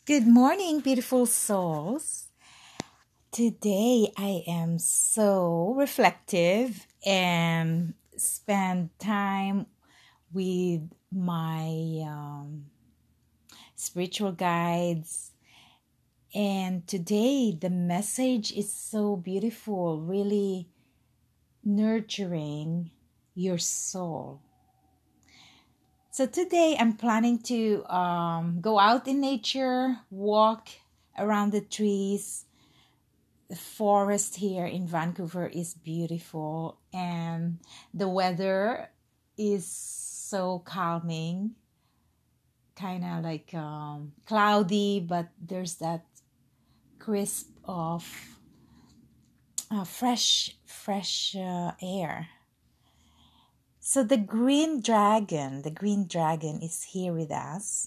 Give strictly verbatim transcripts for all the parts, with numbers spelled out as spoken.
Good morning, beautiful souls. Today I am so reflective and spend time with my um, spiritual guides. And today the message is so beautiful, really nurturing your soul. So today I'm planning to um, go out in nature, walk around the trees. The forest here in Vancouver is beautiful, and the weather is so calming, kind of like um, cloudy, but there's that crisp of uh, fresh, fresh uh, air. So the green dragon, the green dragon is here with us,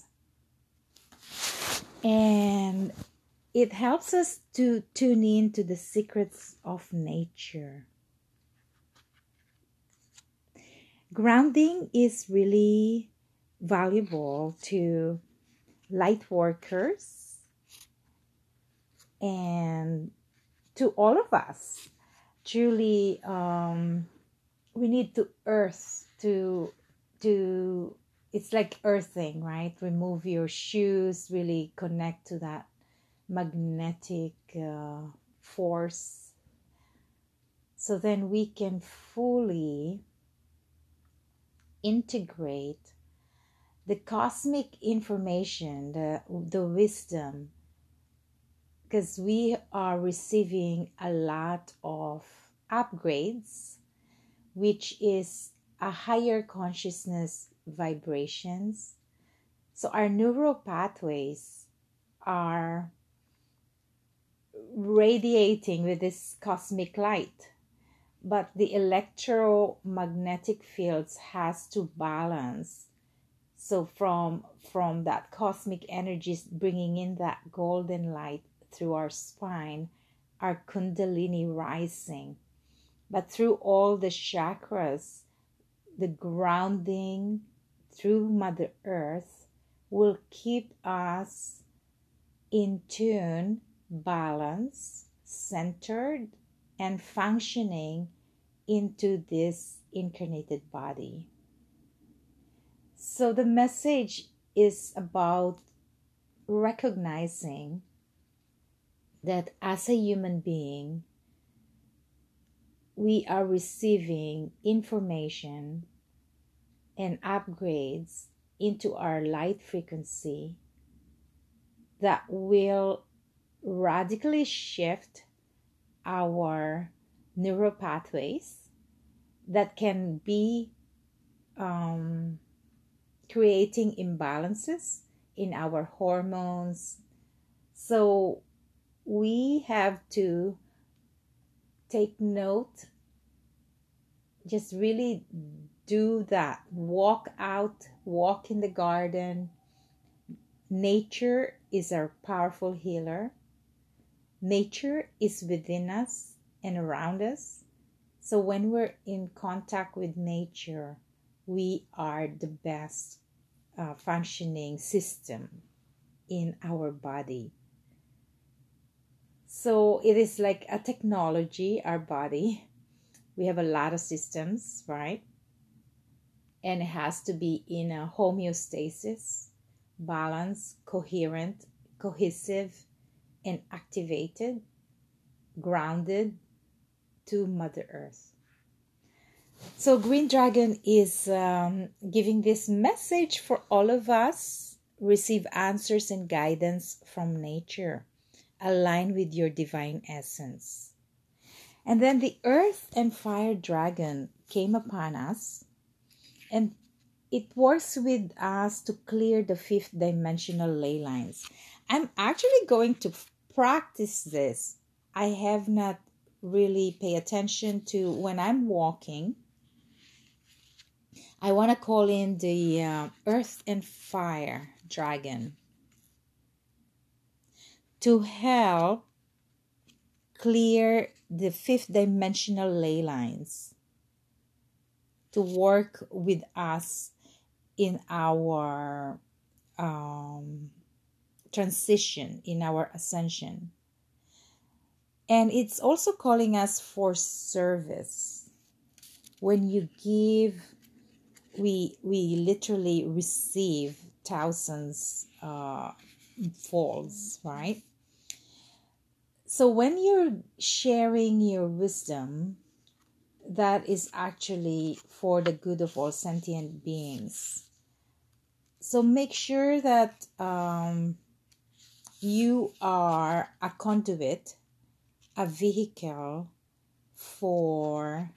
and it helps us to tune in to the secrets of nature. Grounding is really valuable to light workers and to all of us. Truly, um, we need to earth to to. It's like earthing, right? Remove your shoes, really connect to that magnetic uh, force, so then we can fully integrate the cosmic information, the the wisdom, because we are receiving a lot of upgrades, which is a higher consciousness vibrations. So our neural pathways are radiating with this cosmic light, but the electromagnetic fields has to balance. So from from that cosmic energies bringing in that golden light through our spine, our kundalini rising. But through all the chakras, the grounding through Mother Earth will keep us in tune, balanced, centered, and functioning into this incarnated body. So the message is about recognizing that as a human being, we are receiving information and upgrades into our light frequency that will radically shift our neural pathways that can be um, creating imbalances in our hormones. So we have to take note, just really do that. Walk out, walk in the garden. Nature is our powerful healer. Nature is within us and around us. So when we're in contact with nature, we are the best uh, functioning system in our body. So it is like a technology, our body. We have a lot of systems, right? And it has to be in a homeostasis, balanced, coherent, cohesive, and activated, grounded to Mother Earth. So Green Dragon is um, giving this message for all of us. Receive answers and guidance from nature. Align with your divine essence. And then the Earth and Fire Dragon came upon us, and it works with us to clear the fifth dimensional ley lines. I'm actually going to practice this. I have not really pay attention to when I'm walking. I want to call in the uh, Earth and Fire Dragon to help clear the fifth dimensional ley lines, to work with us in our um, transition, in our ascension. And it's also calling us for service. When you give, we we literally receive thousands uh, folds, right? So when you're sharing your wisdom, that is actually for the good of all sentient beings. So make sure that um, you are a conduit, a vehicle for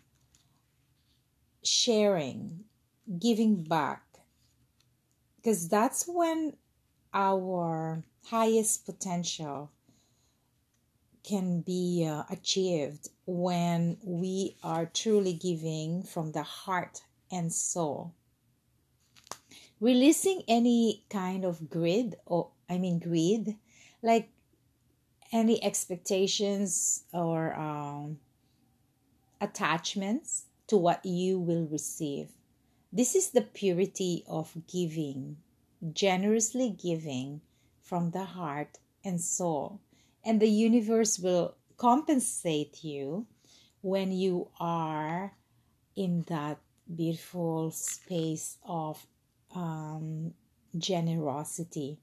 sharing, giving back, because that's when our highest potential can be uh, achieved, when we are truly giving from the heart and soul. Releasing any kind of greed, or I mean greed, like any expectations or um, attachments to what you will receive. This is the purity of giving, generously giving from the heart and soul. And the universe will compensate you when you are in that beautiful space of um, generosity.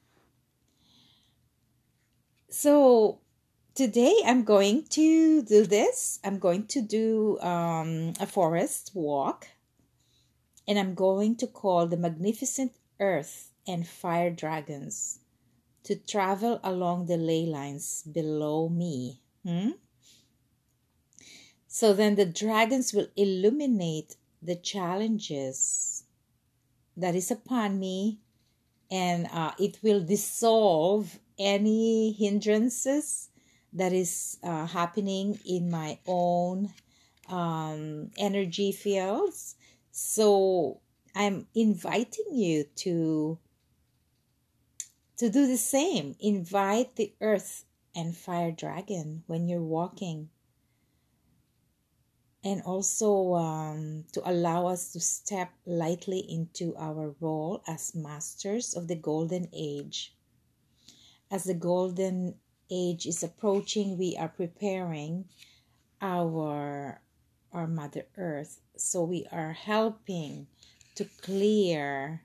So today I'm going to do this. I'm going to do um, a forest walk, and I'm going to call the magnificent earth and fire dragons to travel along the ley lines below me. Hmm? So then the dragons will illuminate the challenges that is upon me, and uh, it will dissolve any hindrances that is uh, happening in my own um, energy fields. So I'm inviting you to to do the same. Invite the earth and fire dragon when you're walking, and also um, to allow us to step lightly into our role as masters of the golden age. As the golden age is approaching, we are preparing our our Mother Earth. So we are helping to clear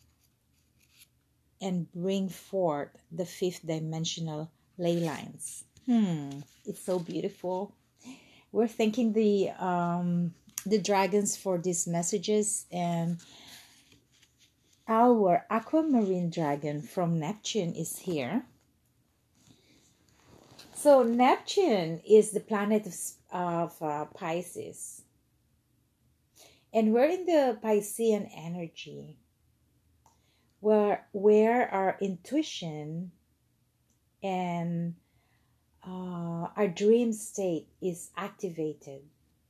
and bring forth the fifth dimensional ley lines. Hmm, it's so beautiful. We're thanking the um the dragons for these messages, and our aquamarine dragon from Neptune is here. So Neptune is the planet of, of uh, Pisces, and we're in the Piscean energy, where where our intuition and uh, our dream state is activated.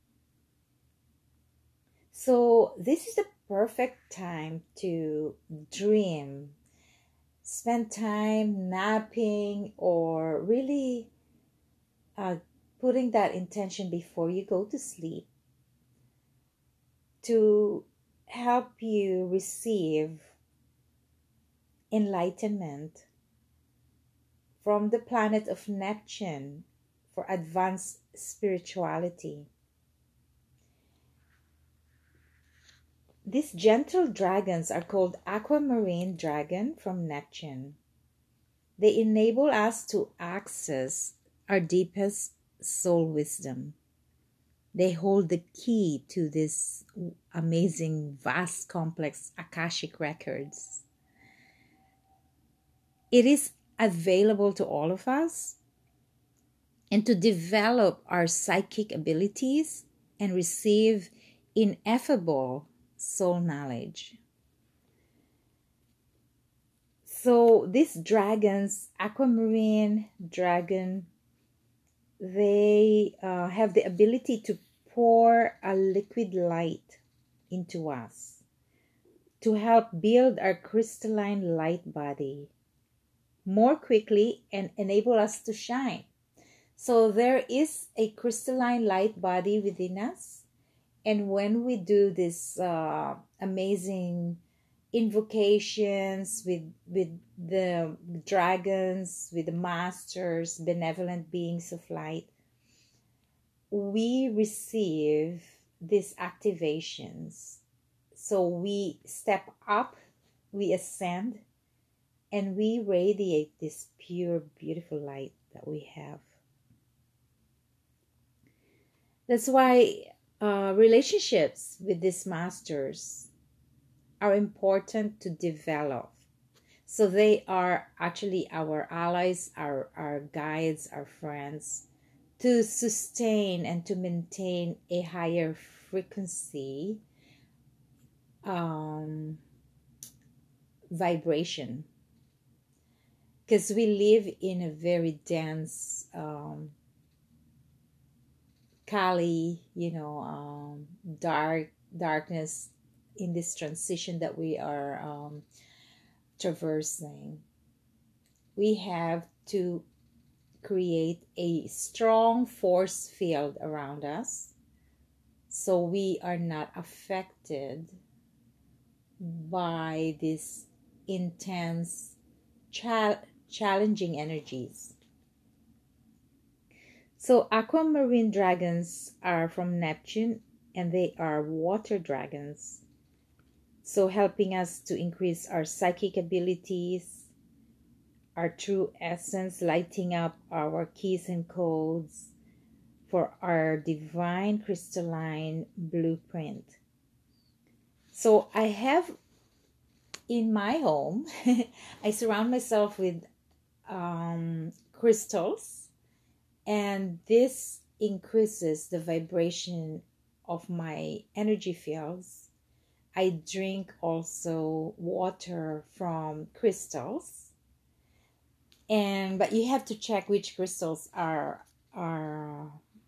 So this is the perfect time to dream, spend time napping, or really uh, putting that intention before you go to sleep to help you receive enlightenment from the planet of Neptune for advanced spirituality. These gentle dragons are called aquamarine dragon from Neptune. They enable us to access our deepest soul wisdom. They hold the key to this amazing, vast, complex Akashic records. It is available to all of us, and to develop our psychic abilities and receive ineffable soul knowledge. So these dragons, aquamarine dragon, they uh, have the ability to pour a liquid light into us to help build our crystalline light body more quickly and enable us to shine. So there is a crystalline light body within us, and when we do this uh, amazing invocations with with the dragons, with the masters, benevolent beings of light, we receive these activations. So we step up, we ascend, and we radiate this pure, beautiful light that we have. That's why uh, relationships with these masters are important to develop. So they are actually our allies, our, our guides, our friends, to sustain and to maintain a higher frequency um, vibration. Because we live in a very dense, um, Kali, you know, um, dark darkness in this transition that we are um, traversing. We have to create a strong force field around us so we are not affected by these intense, cha- challenging energies. So aquamarine dragons are from Neptune and they are water dragons. So helping us to increase our psychic abilities, our true essence, lighting up our keys and codes for our divine crystalline blueprint. So I have in my home, I surround myself with um, crystals, and this increases the vibration of my energy fields. I drink also water from crystals, and but you have to check which crystals are are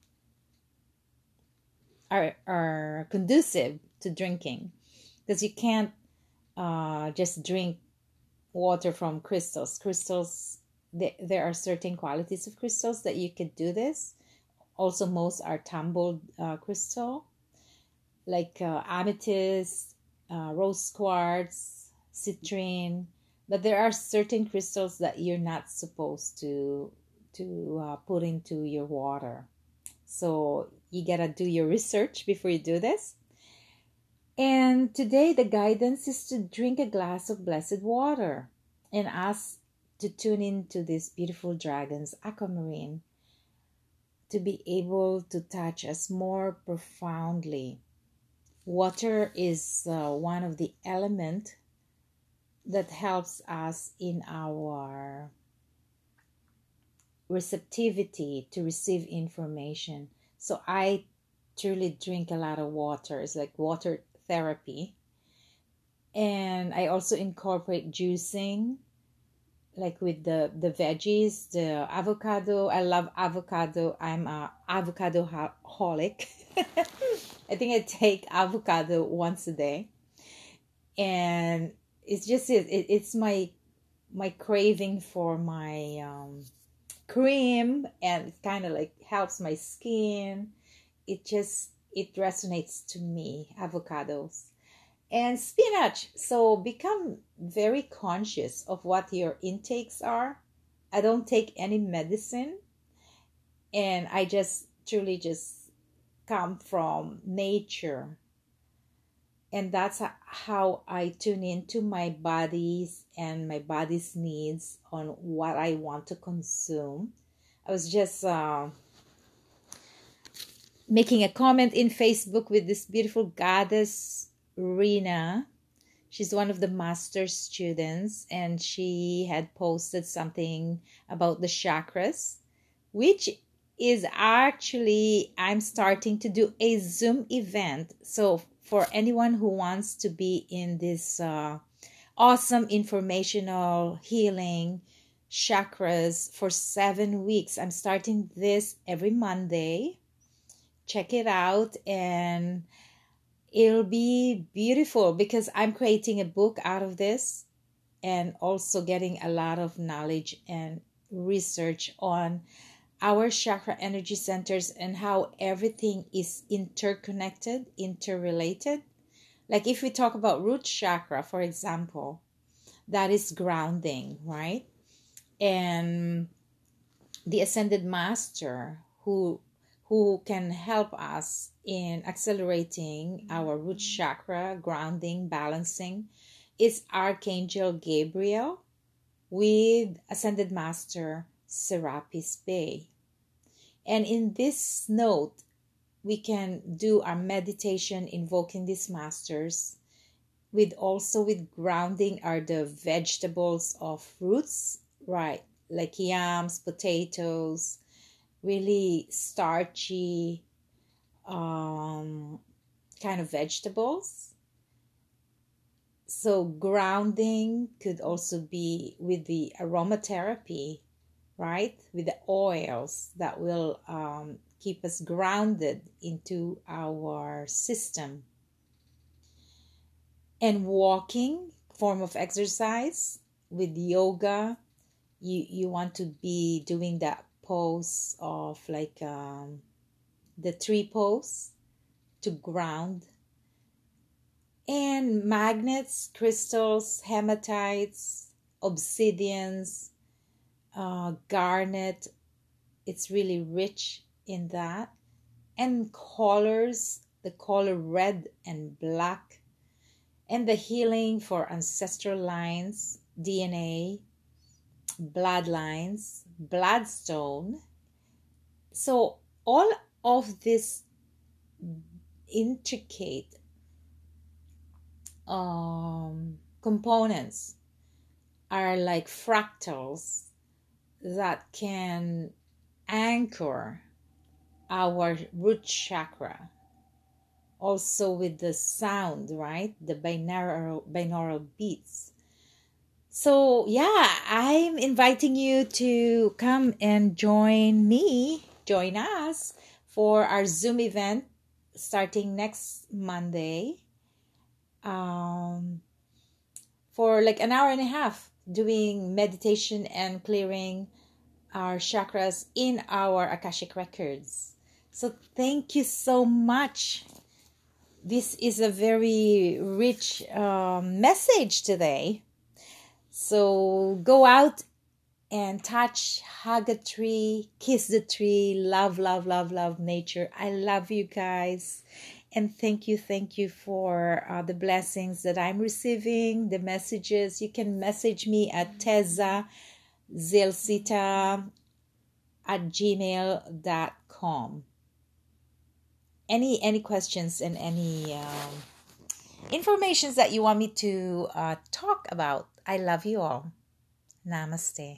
are, are conducive to drinking, because you can't uh, just drink water from crystals. Crystals, th- there are certain qualities of crystals that you could do this. Also, most are tumbled uh, crystal, like uh, amethyst, uh, rose quartz, citrine. But there are certain crystals that you're not supposed to to uh, put into your water. So you gotta do your research before you do this. And today the guidance is to drink a glass of blessed water and ask to tune into these beautiful dragons, aquamarine, to be able to touch us more profoundly. Water is uh, one of the elements that helps us in our receptivity to receive information. So I truly drink a lot of water. It's like water therapy. And I also incorporate juicing, like with the the veggies, the avocado. I love avocado. I'm a avocado holic. I think I take avocado once a day, and it's just it, it it's my my craving for my um, cream, and it kind of like helps my skin. It just it resonates to me, avocados. And spinach. So become very conscious of what your intakes are. I don't take any medicine, and I just truly just come from nature. And that's how I tune into my body's and my body's needs on what I want to consume. I was just uh, making a comment in Facebook with this beautiful goddess, Rena. She's one of the master students, and she had posted something about the chakras, which is actually, I'm starting to do a Zoom event. So for anyone who wants to be in this uh, awesome informational healing chakras for seven weeks, I'm starting this every Monday. Check it out, and it'll be beautiful because I'm creating a book out of this, and also getting a lot of knowledge and research on our chakra energy centers and how everything is interconnected, interrelated. Like if we talk about root chakra, for example, that is grounding, right? And the ascended master who who can help us in accelerating our root chakra, grounding, balancing, is Archangel Gabriel with ascended master Serapis Bey. And in this note, we can do our meditation invoking these masters. With also with grounding are the vegetables of roots, right? Like yams, potatoes, really starchy um, kind of vegetables. So grounding could also be with the aromatherapy, right? With the oils that will um, keep us grounded into our system. And walking, form of exercise, with yoga, you you want to be doing that pose of like um, the tree pose to ground. And magnets, crystals, hematites, obsidians, uh, garnet, it's really rich in that. And colors, the color red and black, and the healing for ancestral lines, D N A, bloodlines, bloodstone. So all of these intricate um, components are like fractals that can anchor our root chakra. Also with the sound, right? The binaural binaural beats. So yeah, I'm inviting you to come and join me, join us for our Zoom event starting next Monday. Um, for like an hour and a half, doing meditation and clearing our chakras in our Akashic records. So thank you so much. This is a very rich um, message today. So go out and touch, hug a tree, kiss the tree, love, love, love, love nature. I love you guys. And thank you, thank you for uh, the blessings that I'm receiving, the messages. You can message me at teza zilsita at gmail dot com. Any any questions and any um, informations that you want me to uh, talk about? I love you all. Namaste.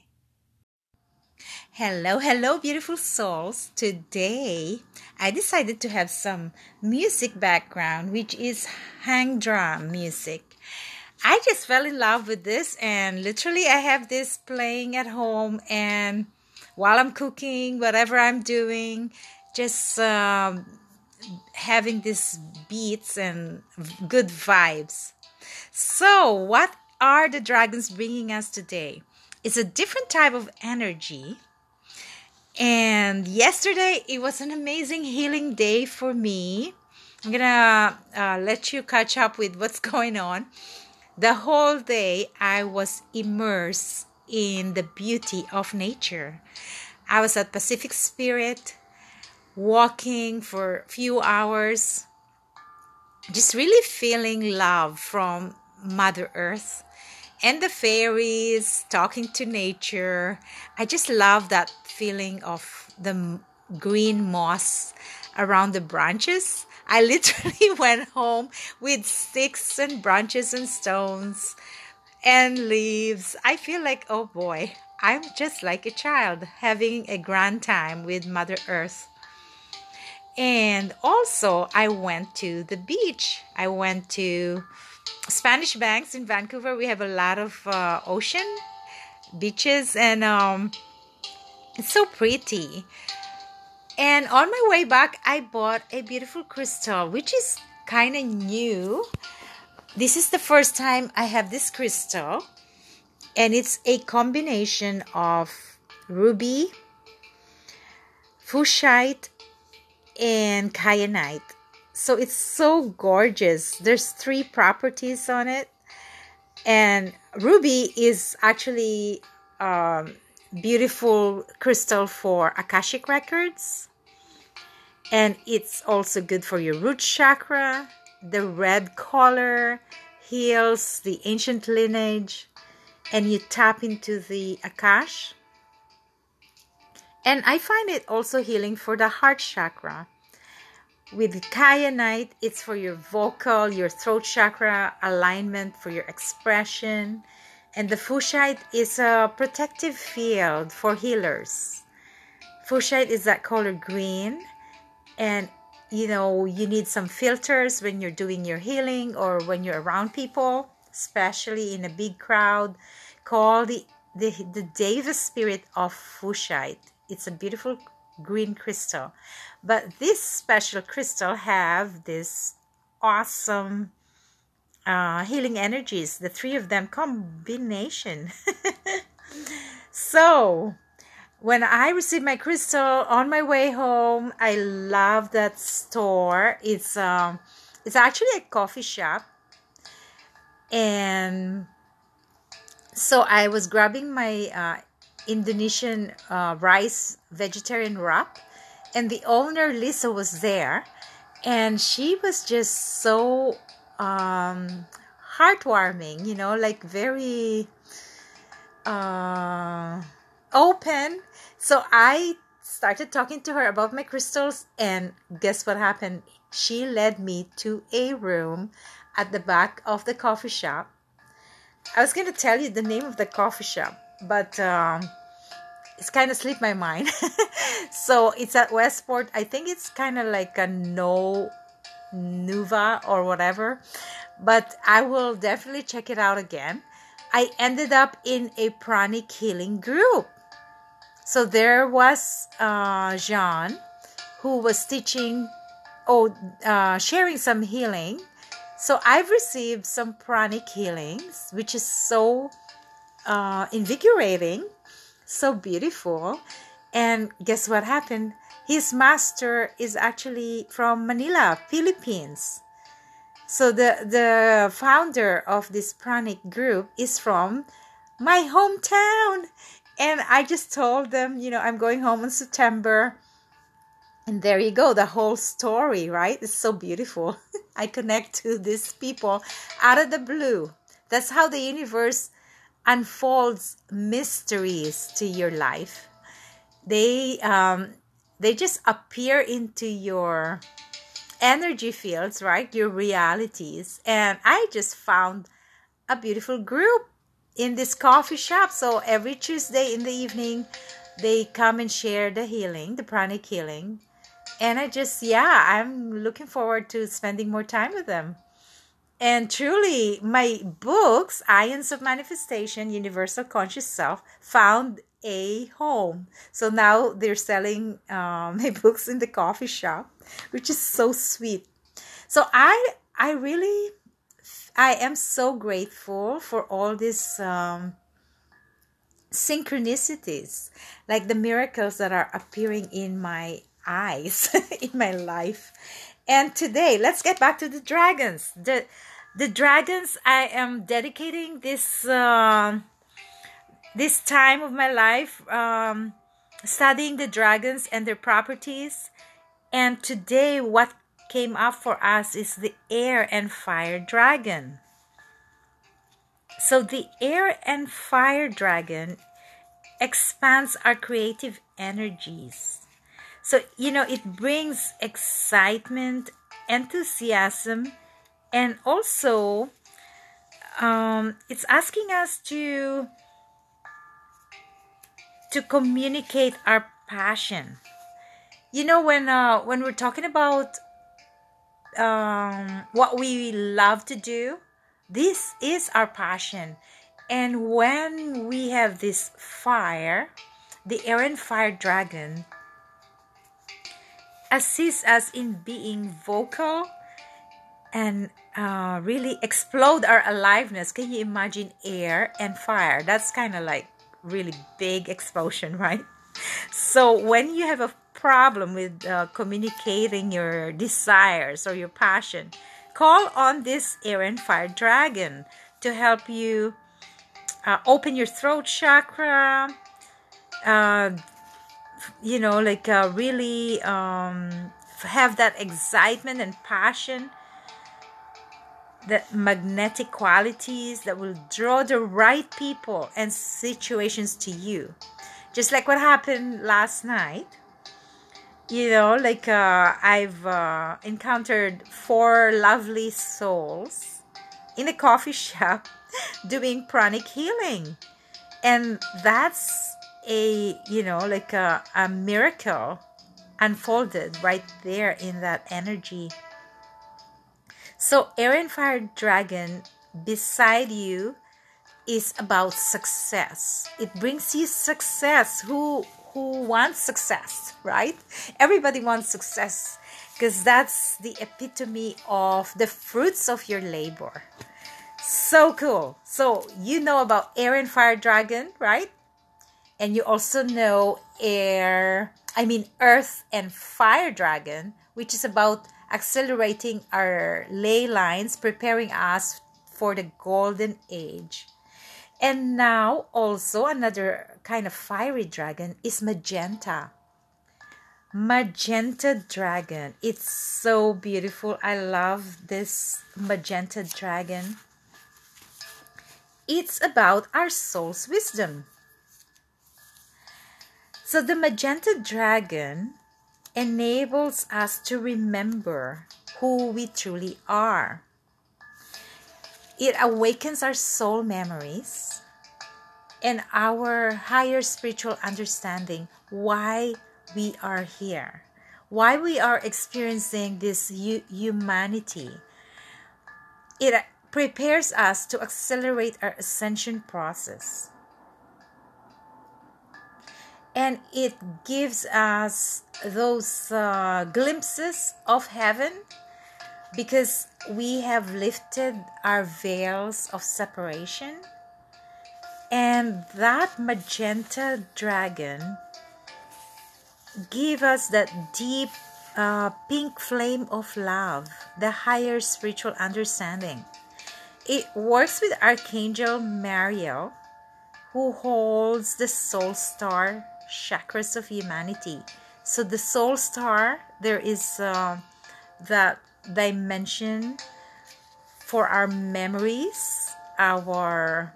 Hello, hello, beautiful souls. Today, I decided to have some music background, which is hang drum music. I just fell in love with this, and literally, I have this playing at home, and while I'm cooking, whatever I'm doing, just um, having these beats and good vibes. So, what are the dragons bringing us today? It's a different type of energy. And yesterday, it was an amazing healing day for me. I'm gonna uh, let you catch up with what's going on. The whole day, I was immersed in the beauty of nature. I was at Pacific Spirit, walking for a few hours, just really feeling love from Mother Earth and the fairies, talking to nature. I just love that feeling of the green moss around the branches. I literally went home with sticks and branches and stones and leaves. I feel like, oh boy, I'm just like a child having a grand time with Mother Earth. And also, I went to the beach. I went to Spanish Banks in Vancouver. We have a lot of uh, ocean beaches, and um, it's so pretty. And on my way back, I bought a beautiful crystal, which is kind of new. This is the first time I have this crystal, and it's a combination of ruby, fuchsite, and kyanite. So it's so gorgeous. There's three properties on it. And ruby is actually um, beautiful crystal for Akashic records. And it's also good for your root chakra. The red color heals the ancient lineage. And you tap into the Akash. And I find it also healing for the heart chakra. With kyanite, it's for your vocal, your throat chakra, alignment for your expression. And the fuchsite is a protective field for healers. Fuchsite is that color green. And, you know, you need some filters when you're doing your healing or when you're around people, especially in a big crowd. Call the, the, the Davis spirit of fuchsite. It's a beautiful green crystal. But this special crystal have this awesome uh, healing energies. The three of them combination. So when I received my crystal on my way home, I love that store. It's um, it's actually a coffee shop. And so I was grabbing my uh, Indonesian uh, rice vegetarian wrap. And the owner, Lisa, was there. And she was just so um, heartwarming, you know, like very uh, open. So I started talking to her about my crystals. And guess what happened? She led me to a room at the back of the coffee shop. I was going to tell you the name of the coffee shop, but um, it's kind of slipped my mind. So it's at Westport. I think it's kind of like a no Nuva or whatever, but I will definitely check it out again. I ended up in a pranic healing group. So there was uh, Jean, who was teaching, oh, uh, sharing some healing. So I've received some pranic healings, which is so uh, invigorating, so beautiful. And guess what happened? His master is actually from Manila, Philippines. So the, the founder of this pranic group is from my hometown. And I just told them, you know, I'm going home in September. And there you go, the whole story, right? It's so beautiful. I connect to these people out of the blue. That's how the universe unfolds mysteries to your life. They um, they just appear into your energy fields, right? Your realities. And I just found a beautiful group in this coffee shop. So every Tuesday in the evening, they come and share the healing, the pranic healing. And I just, yeah, I'm looking forward to spending more time with them. And truly, my books, Ions of Manifestation, Universal Conscious Self, found a home. So now they're selling um, my books in the coffee shop, which is so sweet. So I, I really, I am so grateful for all these um, synchronicities, like the miracles that are appearing in my eyes in my life. And today, let's get back to the dragons. The the dragons, I am dedicating this uh, this time of my life um, studying the dragons and their properties. And today, what came up for us is the air and fire dragon. So the air and fire dragon expands our creative energies. So, you know, it brings excitement, enthusiasm, and also um, it's asking us to, to communicate our passion. You know, when uh, when we're talking about um, what we love to do, this is our passion. And when we have this fire, the air and fire dragon assists us in being vocal and uh, really explode our aliveness. Can you imagine air and fire? That's kind of like really big explosion, right? So when you have a problem with uh, communicating your desires or your passion, call on this air and fire dragon to help you uh, open your throat chakra, uh, you know, like uh, really um, have that excitement and passion, that magnetic qualities that will draw the right people and situations to you. Just like what happened last night. You know, like uh, I've uh, encountered four lovely souls in a coffee shop doing pranic healing. And that's a, you know, like a, a miracle unfolded right there in that energy. So air and fire dragon beside you is about success. It brings you success. Who who wants success, right? Everybody wants success because that's the epitome of the fruits of your labor. So cool. So you know about air and fire dragon, right? And you also know air, I mean earth and fire dragon, which is about accelerating our ley lines, preparing us for the golden age. And now also another kind of fiery dragon is magenta. Magenta dragon. It's so beautiful. I love this magenta dragon. It's about our soul's wisdom. So the magenta dragon enables us to remember who we truly are. It awakens our soul memories and our higher spiritual understanding why we are here, why we are experiencing this hu- humanity. It prepares us to accelerate our ascension process. And it gives us those uh, glimpses of heaven because we have lifted our veils of separation. And that magenta dragon gives us that deep uh, pink flame of love, the higher spiritual understanding. It works with Archangel Mariel, who holds the soul star chakras of humanity. So the soul star, there is uh, that dimension for our memories, our,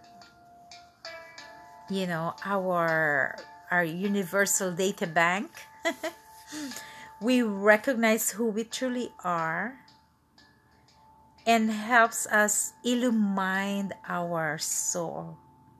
you know, our our universal data bank. We recognize who we truly are and helps us illumine our soul,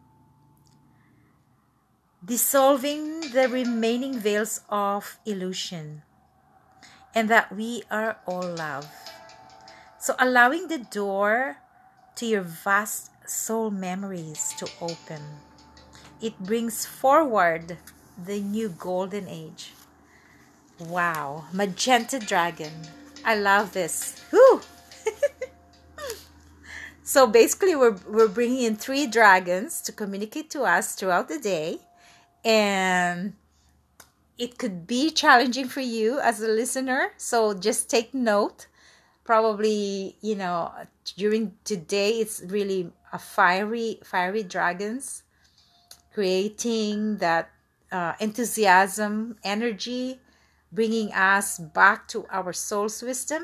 dissolving the remaining veils of illusion, and that we are all love. So allowing the door to your vast soul memories to open. It brings forward the new golden age. Wow, magenta dragon. I love this. Whew. So basically we're, we're bringing in three dragons to communicate to us throughout the day. And it could be challenging for you as a listener. So just take note. Probably, you know, during today, it's really a fiery, fiery dragons, creating that uh, enthusiasm, energy, bringing us back to our soul's wisdom.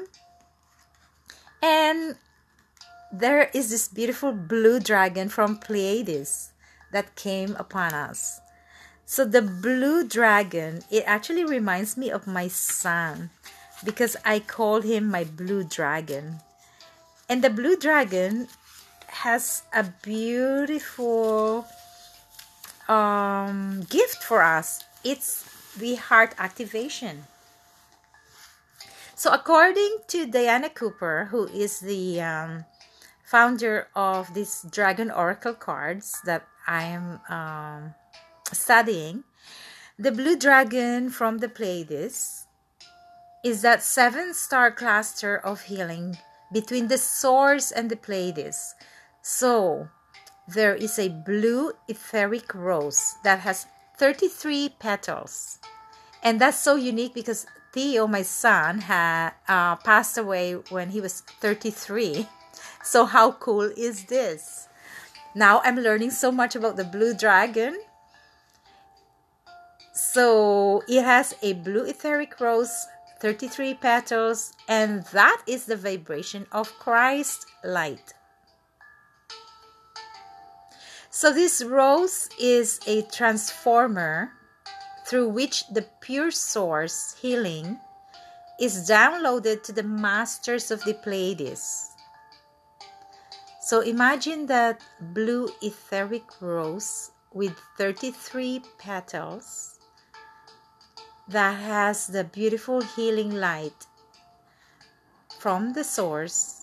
And there is this beautiful blue dragon from Pleiades that came upon us. So the blue dragon, it actually reminds me of my son, because I called him my blue dragon. And the blue dragon has a beautiful um, gift for us. It's the heart activation. So according to Diana Cooper, who is the um, founder of these Dragon Oracle cards that I am um, studying, the blue dragon from the Pleiades is that seven star cluster of healing between the source and the Pleiades. So there is a blue etheric rose that has thirty-three petals, And that's so unique because Theo, my son, had uh, passed away when he was thirty-three. So how cool is this? Now I'm learning so much about the blue dragon. So it has a blue etheric rose, thirty-three petals, and that is the vibration of Christ light. So this rose is a transformer through which the pure source healing is downloaded to the masters of the Pleiades. So imagine that blue etheric rose with thirty-three petals that has the beautiful healing light from the source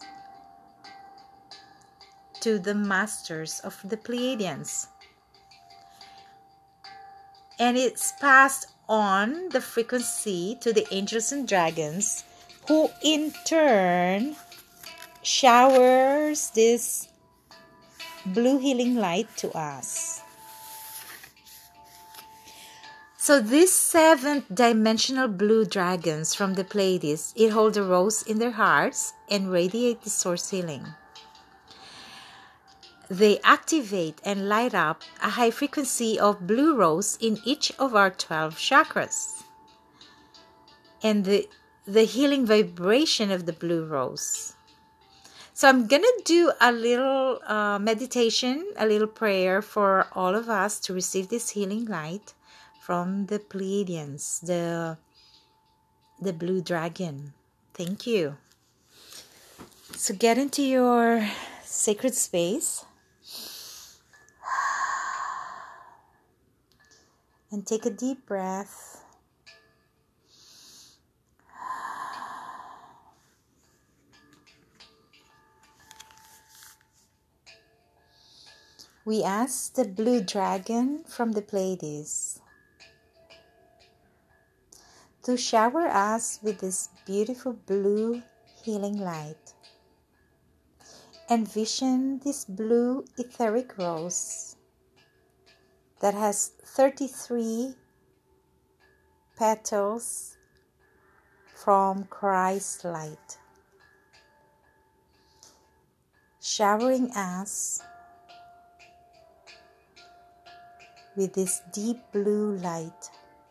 to the masters of the Pleiadians. And it's passed on the frequency to the angels and dragons, who in turn showers this blue healing light to us. So these seventh dimensional blue dragons from the Pleiades, it holds a rose in their hearts and radiate the source healing. They activate and light up a high frequency of blue rose in each of our twelve chakras. And the, the healing vibration of the blue rose. So I'm going to do a little uh, meditation, a little prayer for all of us to receive this healing light from the Pleiadians, the, the blue dragon. Thank you. So get into your sacred space. And take a deep breath. We ask the blue dragon from the Pleiades to shower us with this beautiful blue healing light. Envision this blue etheric rose that has thirty-three petals from Christ's light, showering us with this deep blue light.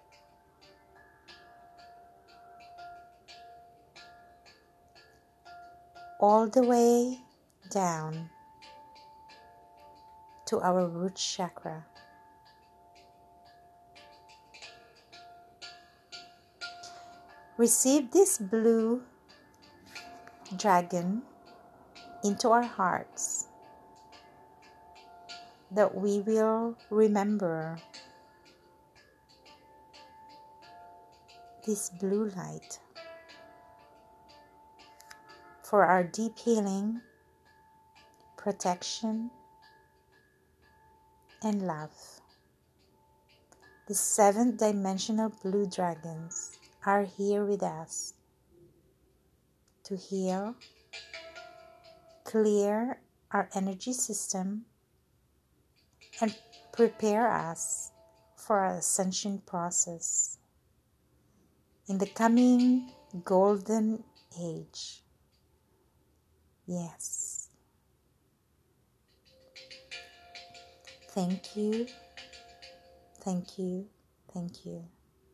All the way down to our root chakra. Receive this blue dragon into our hearts, that we will remember this blue light for our deep healing, protection, and love. The seventh dimensional blue dragons are here with us to heal, clear our energy system, and prepare us for our ascension process in the coming golden age. Yes. Thank you, thank you, thank you.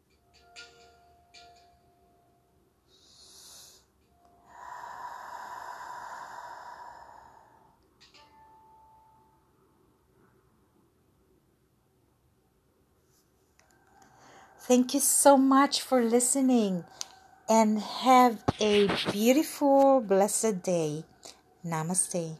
Thank you so much for listening, and have a beautiful, blessed day. Namaste.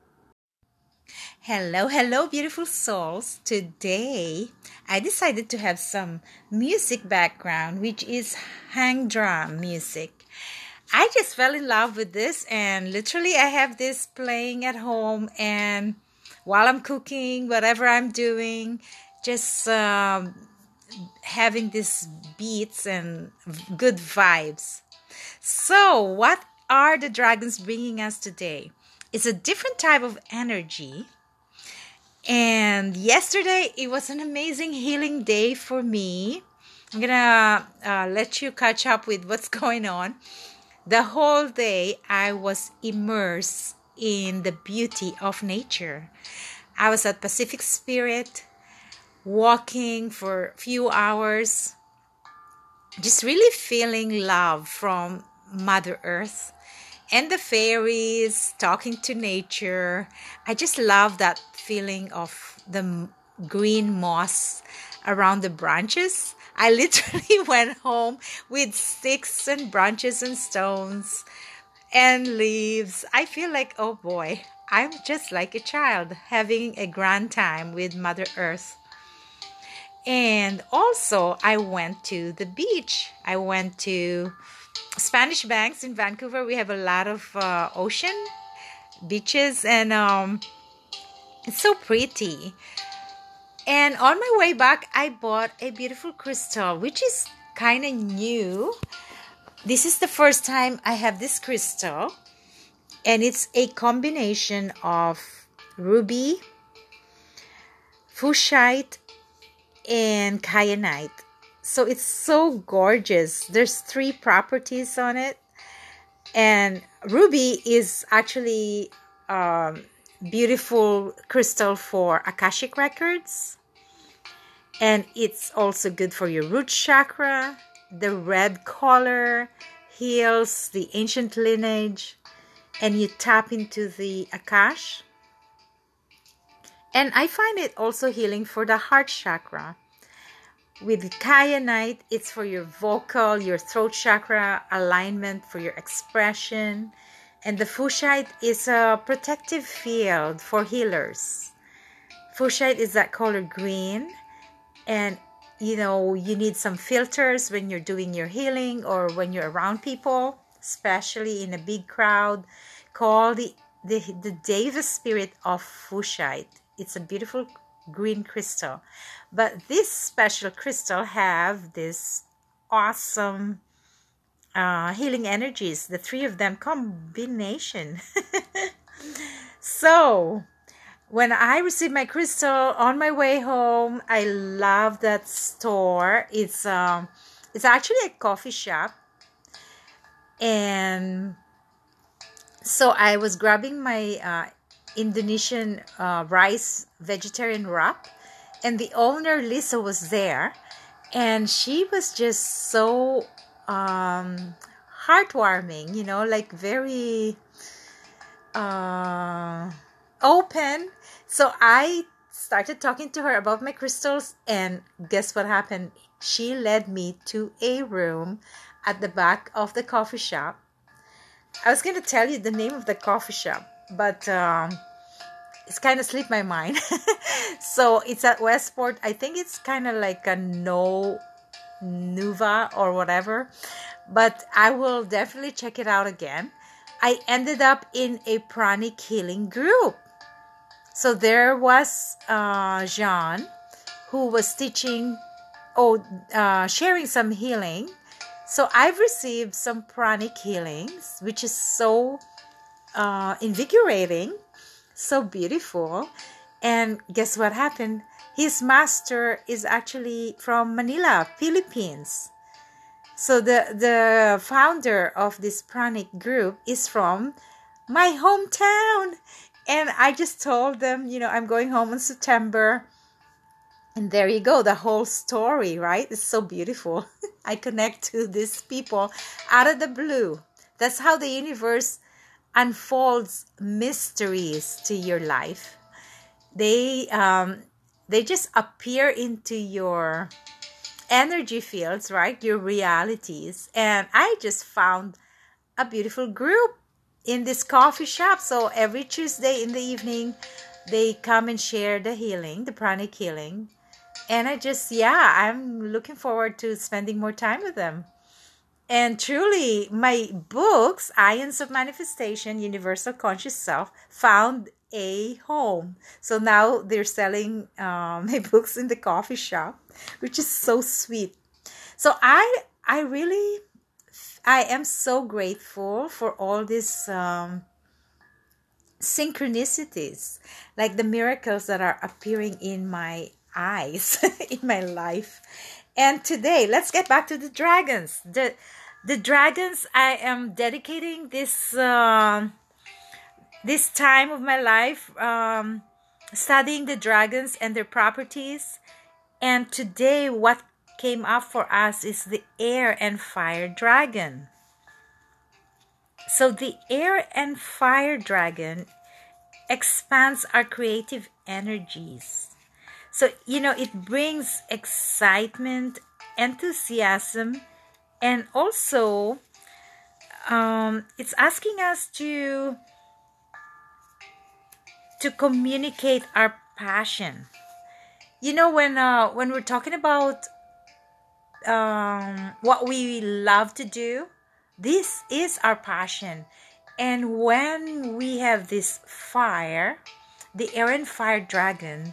Hello, hello, beautiful souls. Today, I decided to have some music background, which is hang drum music. I just fell in love with this, and literally I have this playing at home, and while I'm cooking, whatever I'm doing, just um, having these beats and good vibes. So what are the dragons bringing us today? It's a different type of energy. And yesterday it was an amazing healing day for me. I'm gonna uh, let you catch up with what's going on. The whole day I was immersed in the beauty of nature. I was at Pacific Spirit, walking for a few hours, just really feeling love from Mother Earth and the fairies, talking to nature. I just love that feeling of the m- green moss around the branches. I literally went home with sticks and branches and stones and leaves. I feel like, oh boy, I'm just like a child having a grand time with Mother Earth. And also, I went to the beach. I went to Spanish Banks in Vancouver. We have a lot of uh, ocean beaches, and um, it's so pretty. And on my way back, I bought a beautiful crystal, which is kind of new. This is the first time I have this crystal, and it's a combination of ruby, fuchsite, and kyanite. So it's so gorgeous. There's three properties on it. And ruby is actually um, beautiful crystal for Akashic records. And it's also good for your root chakra. The red color heals the ancient lineage. And you tap into the Akash. And I find it also healing for the heart chakra. With kyanite, it's for your vocal, your throat chakra, alignment for your expression. And the fuchsite is a protective field for healers. Fuchsite is that color green. And, you know, you need some filters when you're doing your healing or when you're around people, especially in a big crowd. Call the, the, the Davis spirit of fuchsite. It's a beautiful green crystal. But this special crystal have this awesome uh, healing energies. The three of them combination. So when I received my crystal on my way home, I love that store. It's um, it's actually a coffee shop, and so I was grabbing my uh, Indonesian uh, rice vegetarian wrap, and the owner Lisa was there, and she was just so um, heartwarming, you know, like very uh, open. So I started talking to her about my crystals, and guess what happened? She led me to a room at the back of the coffee shop. I was going to tell you the name of the coffee shop, but um, it's kind of slipped my mind. So it's at Westport. I think it's kind of like a no Nuva or whatever, but I will definitely check it out again. I ended up in a pranic healing group. So there was uh, Jean, who was teaching, oh, uh, sharing some healing. So I've received some pranic healings, which is so uh, invigorating, so beautiful. And guess what happened? His master is actually from Manila, Philippines. So the, the founder of this pranic group is from my hometown. And I just told them, you know, I'm going home in September. And there you go, the whole story, right? It's so beautiful. I connect to these people out of the blue. That's how the universe unfolds mysteries to your life. They um, they just appear into your energy fields, right? Your realities. And I just found a beautiful group in this coffee shop. So every Tuesday in the evening, they come and share the healing, the pranic healing. And I just, yeah, I'm looking forward to spending more time with them. And truly, my books, Ions of Manifestation, Universal Conscious Self, found a home. So now they're selling um, my books in the coffee shop, which is so sweet. So I, I really, I am so grateful for all these um, synchronicities, like the miracles that are appearing in my eyes in my life. And today, let's get back to the dragons. The the dragons, I am dedicating this um, this time of my life um, studying the dragons and their properties. And today, what came up for us is the air and fire dragon. So the air and fire dragon expands our creative energies. So, you know, it brings excitement, enthusiasm, and also um, it's asking us to to communicate our passion. You know, when uh, when we're talking about um, what we love to do, this is our passion. And when we have this fire, the air and fire dragon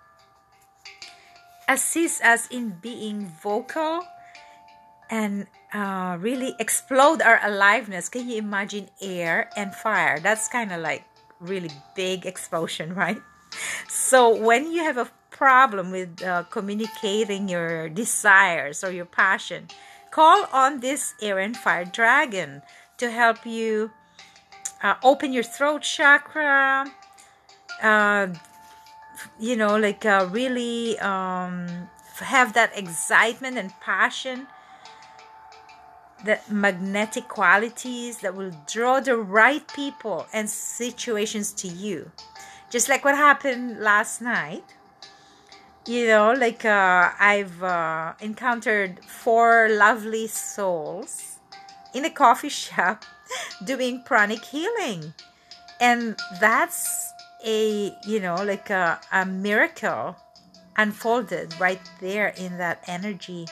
assists us in being vocal and uh, really explode our aliveness. Can you imagine air and fire? That's kind of like really big explosion, right? So when you have a problem with uh, communicating your desires or your passion, call on this air and fire dragon to help you uh, open your throat chakra, uh, you know, like uh, really um, have that excitement and passion, that magnetic qualities that will draw the right people and situations to you. Just like what happened last night. You know, like uh, I've uh, encountered four lovely souls in a coffee shop doing pranic healing. And that's a, you know, like a, a miracle unfolded right there in that energy.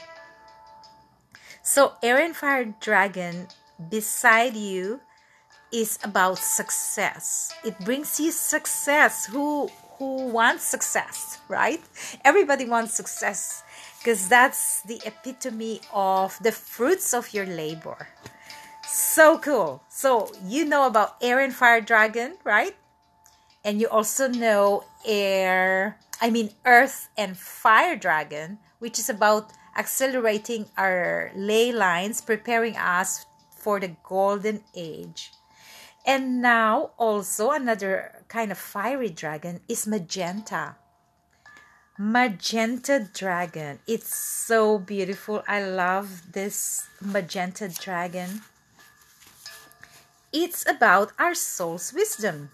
So air and fire dragon beside you is about success. It brings you success. Who who wants success, right? Everybody wants success because that's the epitome of the fruits of your labor. So cool. So you know about air and fire dragon, right? And you also know air, I mean earth and fire dragon, which is about accelerating our ley lines, preparing us for the golden age. And now also another kind of fiery dragon is magenta. Magenta dragon. It's so beautiful. I love this magenta dragon. It's about our soul's wisdom.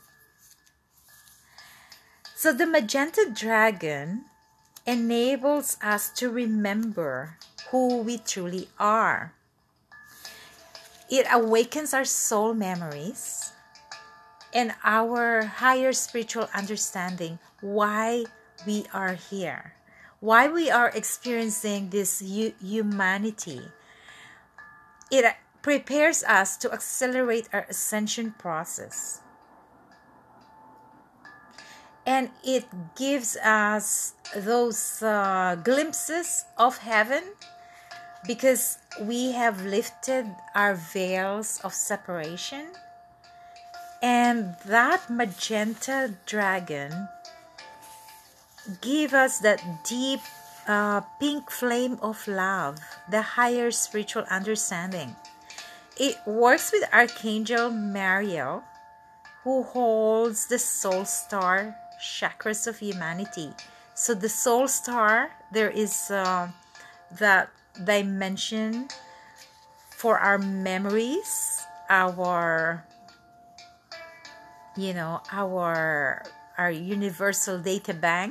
So the magenta dragon enables us to remember who we truly are. It awakens our soul memories and our higher spiritual understanding why we are here, why we are experiencing this hu- humanity. It prepares us to accelerate our ascension process. And it gives us those uh, glimpses of heaven because we have lifted our veils of separation. And that magenta dragon gives us that deep uh, pink flame of love, the higher spiritual understanding. It works with Archangel Mariel, who holds the soul star chakras of humanity. So the soul star, there is uh, that dimension for our memories, our, you know, our our universal data bank.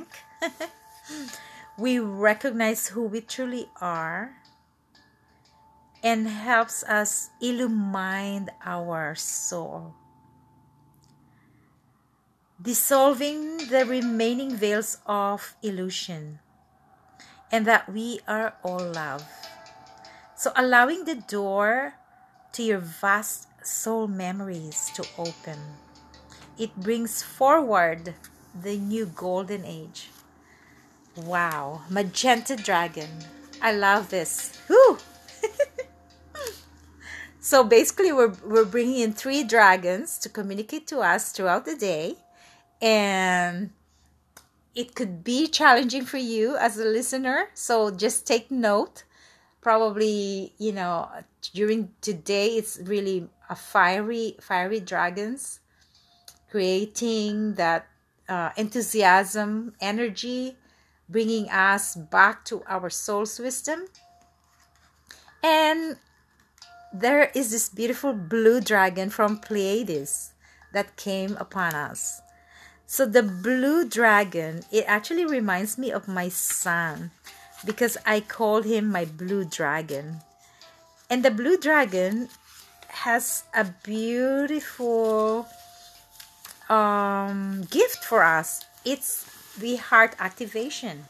We recognize who we truly are and helps us illumine our soul, dissolving the remaining veils of illusion, and that we are all love. So allowing the door to your vast soul memories to open. It brings forward the new golden age. Wow, magenta dragon. I love this. Whew. So basically we're, we're bringing in three dragons to communicate to us throughout the day. And it could be challenging for you as a listener. So just take note. Probably, you know, during today, it's really a fiery, fiery dragons creating that uh, enthusiasm, energy, bringing us back to our soul's wisdom. And there is this beautiful blue dragon from Pleiades that came upon us. So the blue dragon, it actually reminds me of my son because I called him my blue dragon. And the blue dragon has a beautiful um, gift for us. It's the heart activation.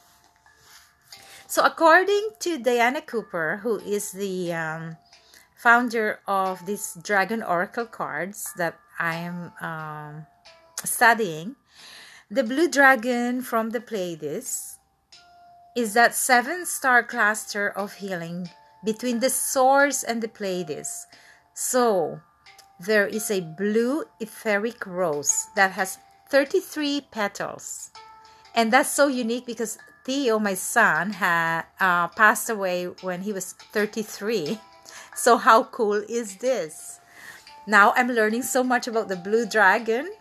So according to Diana Cooper, who is the um, founder of these Dragon Oracle cards that I am um, studying, the blue dragon from the Pleiades is that seven star cluster of healing between the source and the Pleiades. So there is a blue etheric rose that has thirty-three petals, and that's so unique because Theo, my son, had uh, passed away when he was thirty-three. So how cool is this? Now I'm learning so much about the blue dragon.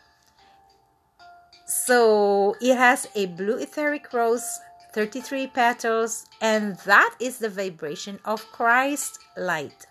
So it has a blue etheric rose, thirty-three petals, and that is the vibration of Christ light.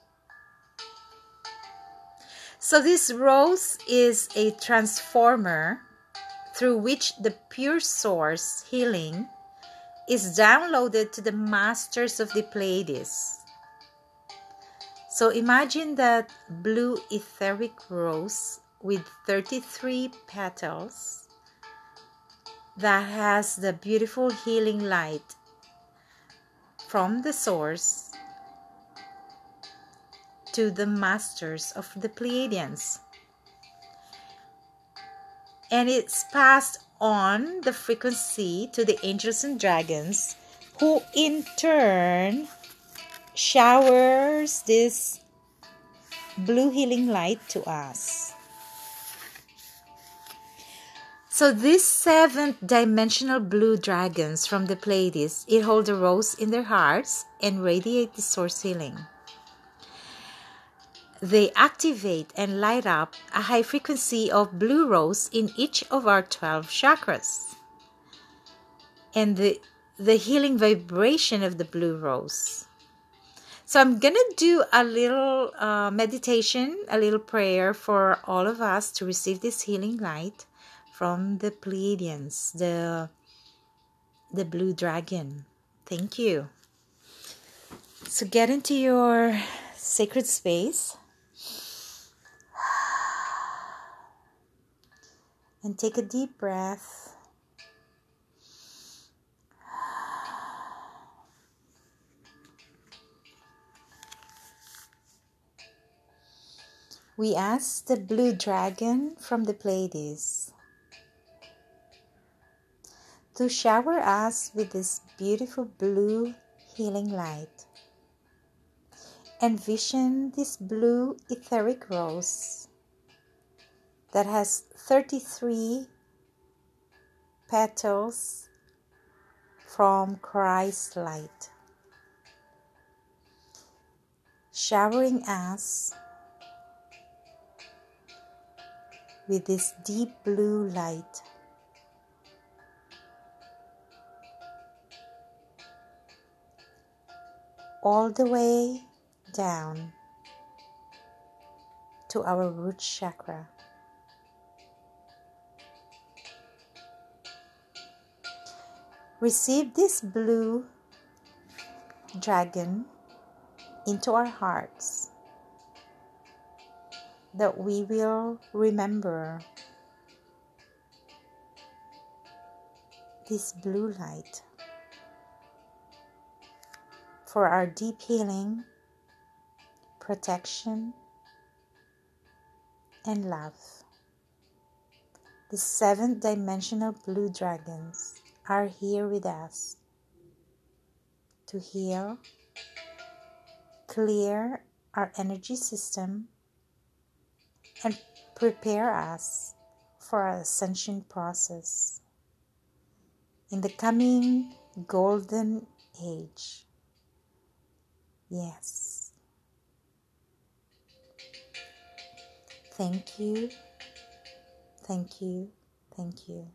So this rose is a transformer through which the pure source healing is downloaded to the masters of the Pleiades. So imagine that blue etheric rose with thirty-three petals that has the beautiful healing light from the source to the masters of the Pleiadians. And it's passed on the frequency to the angels and dragons, who in turn showers this blue healing light to us. So these seventh dimensional blue dragons from the Pleiades, it holds a rose in their hearts and radiate the source healing. They activate and light up a high frequency of blue rose in each of our twelve chakras. And the, the healing vibration of the blue rose. So I'm going to do a little uh, meditation, a little prayer for all of us to receive this healing light from the Pleiadians, the, the blue dragon. Thank you. So get into your sacred space. And take a deep breath. We ask the blue dragon from the Pleiades to shower us with this beautiful blue healing light. Envision this blue etheric rose that has thirty-three petals from Christ's light, showering us with this deep blue light. All the way down to our root chakra. Receive this blue dragon into our hearts, that we will remember this blue light for our deep healing, protection, and love. The seventh dimensional blue dragons are here with us to heal, clear our energy system, and prepare us for our ascension process. in the coming golden age. Yes. Thank you. Thank you. Thank you.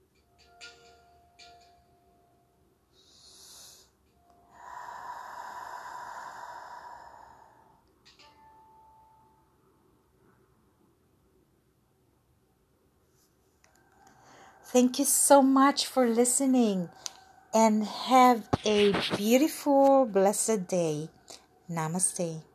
Thank you so much for listening, and have a beautiful, blessed day. Namaste.